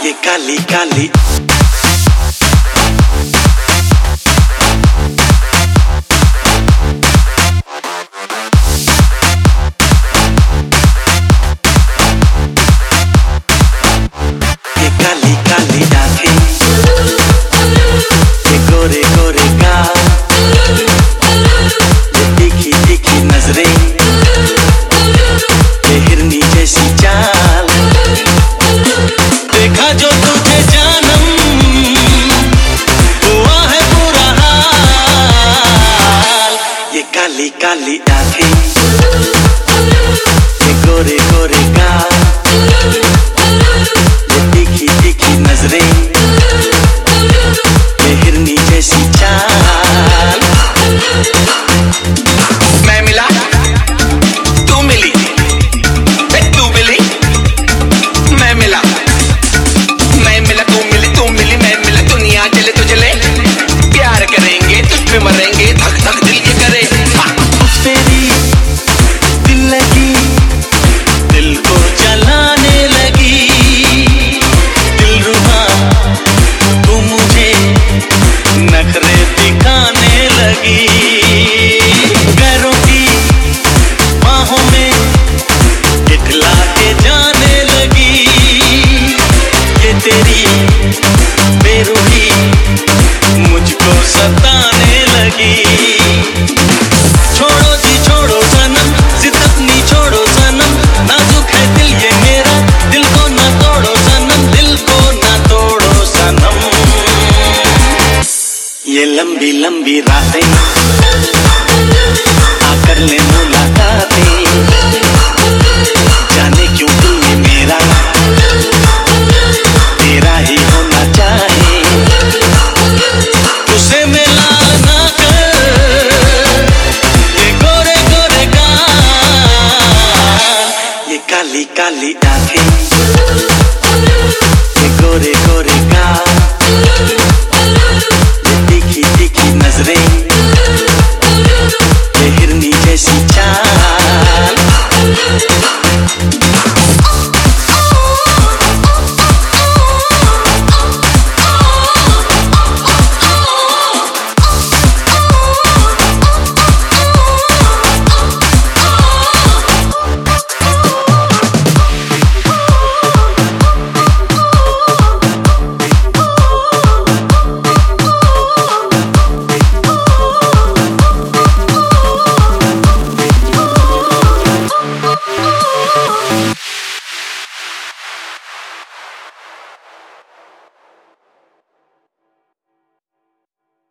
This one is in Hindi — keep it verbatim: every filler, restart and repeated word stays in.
ये काली काली ये काली काली आंखें, ये गोरे गोरे गाल, ये तीखी तीखी नजरें, ये हिरनी जैसी चाल, देखा जो तुझे जानम हुआ है बुरा हाल। ये काली काली आंखें, ये गोरे गोरे गाल, ये तीखी तीखी नजरें, ये हिरनी जैसी चाल। मैं मिला तू मिली, तू मिली मैं मिला, मैं मिला तू मिली, तू मिली मैं मिला, दुनिया जले तो जले, प्यार करेंगे तुझ पे मरेंगे, धक धक दिल ये करे। तेरी दिल लगी, दिल को जलाने लगी, दिल रुबा तू मुझे नखरे दिखाने लगी, पैरों की बाहों में इठला के जाने लगी, ये तेरी बेरुखी मुझको सताने लगी। छोड़ो जी छोड़ो सनम, जिद अपनी छोड़ो सनम, नाजुक है दिल ये मेरा, दिल को ना तोड़ो सनम, दिल को ना तोड़ो सनम। ये लंबी लंबी रातें आकर ले मुलाकातें,